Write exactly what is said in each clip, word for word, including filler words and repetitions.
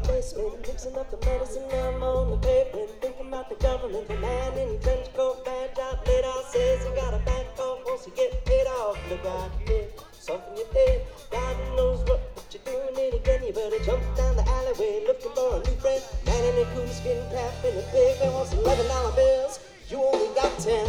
basement, mixing up the medicine. I'm on the pavement, thinking about the government. The man in the trench coat, badge out, laid out, says he got a back off, wants to get paid off. Look out, kid, something you did. God knows what, what you're doing it again. You better jump down the alleyway, looking for a new friend. Man in a cool skin cap and a pig that wants eleven dollar bills. You only got ten.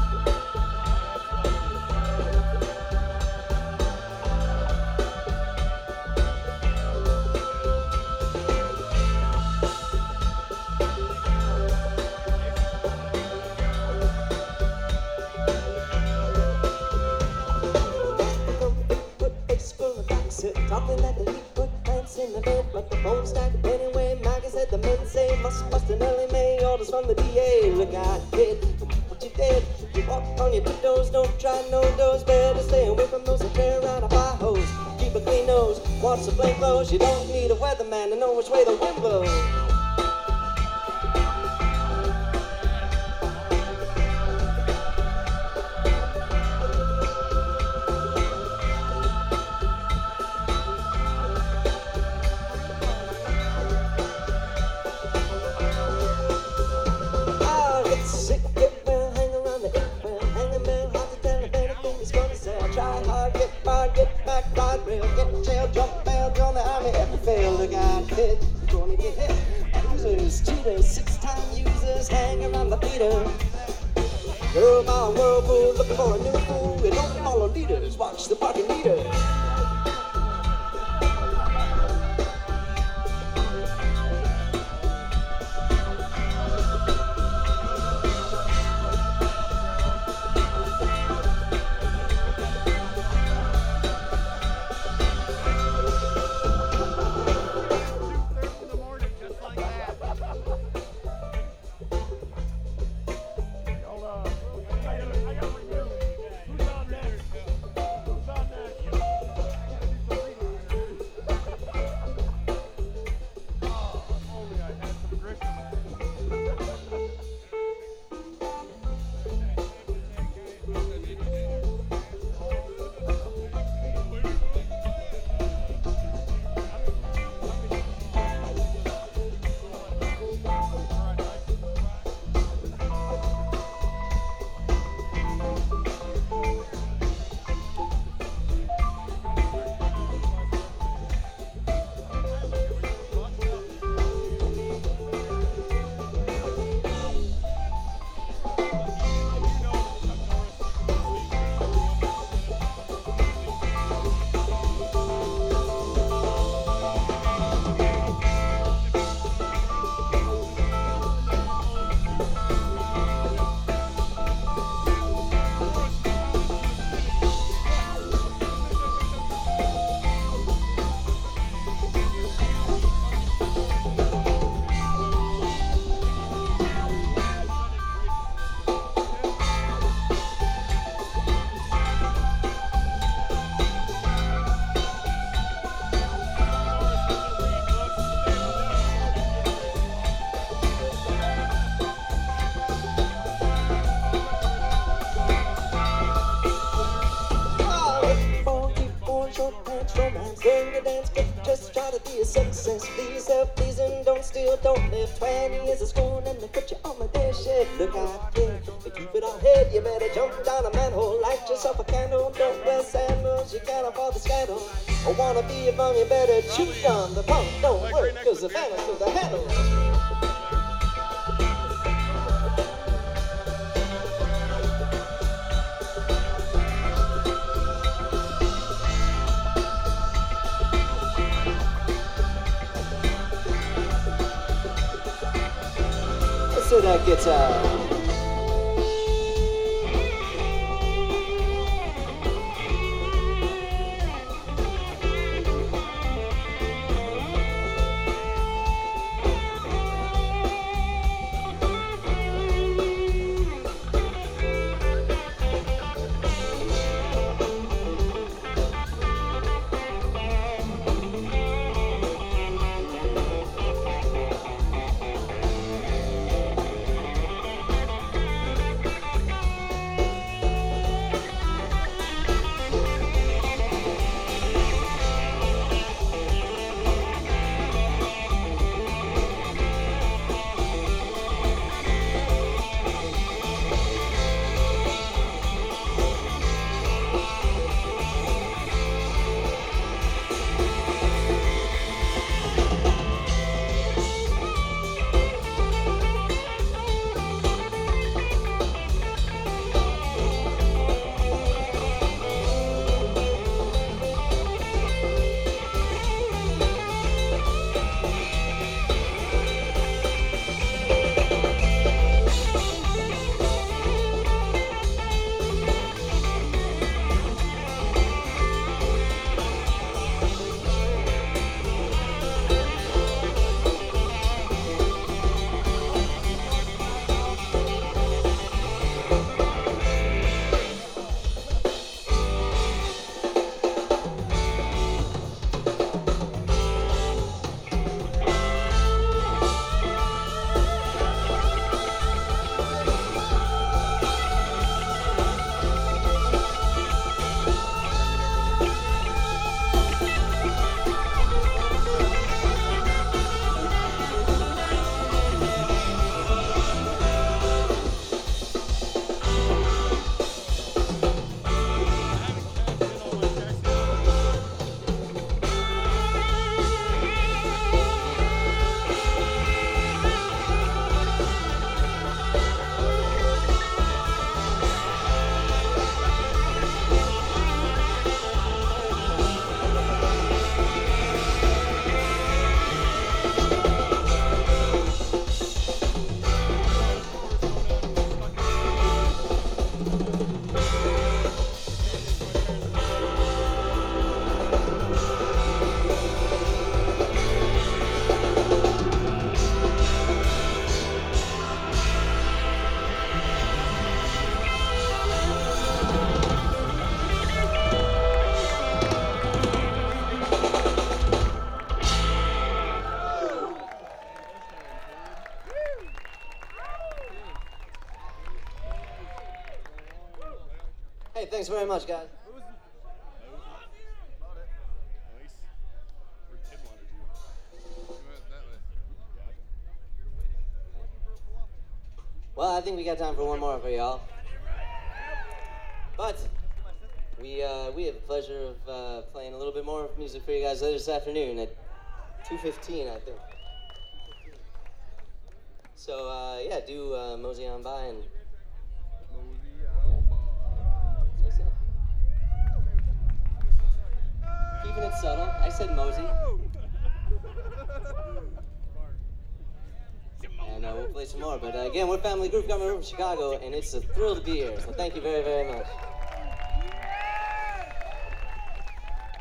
Talking like a leaf put plants in the bed, but the phone stacked anyway. Maggie said the men say must bust an early May. Orders from the D A. Look out, kid, what you did? You walk on your tiptoes, don't try no doors. Better stay away from those that tear around a fire hose. Keep a clean nose, watch the flame close. You don't need a weatherman to know which way the wind blows. Gonna get hit. Losers, cheaters, six-time users hang around the theater. Girl, my whirlpool, looking for a new fool. You don't follow leaders, watch the parking meter. Success, please yourself, please, and don't steal, don't live. Twenty years of school and they put you on the day shed. Look out, kid, to keep it on head, you better jump down a manhole, light yourself a candle, don't wear sandals, you can't afford the scandal. I wanna be a bum, you better chew gum. The pump don't work, cause the balance to the handle. To that guitar. Hey, thanks very much, guys. Well, I think we got time for one more for y'all. But we uh, we have the pleasure of uh, playing a little bit more music for you guys later this afternoon at two fifteen, I think. So uh, yeah, do uh, mosey on by and. Keeping it subtle. I said mosey. And uh, we'll play some more. But uh, again, we're Family Groove coming over from Chicago, and it's a thrill to be here. So thank you very, very much.